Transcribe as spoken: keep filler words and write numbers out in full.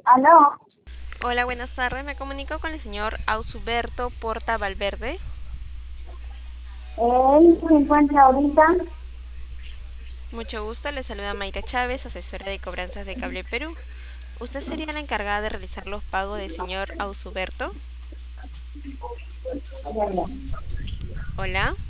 Aló, Hola, buenas tardes. Me comunico con el señor Ausuberto Porta Valverde. él se encuentra ahorita. Mucho gusto. Le saluda Mayra Chávez, asesora de cobranzas de Cable Perú. ¿Usted sería la encargada de realizar los pagos del señor Ausuberto? Hola.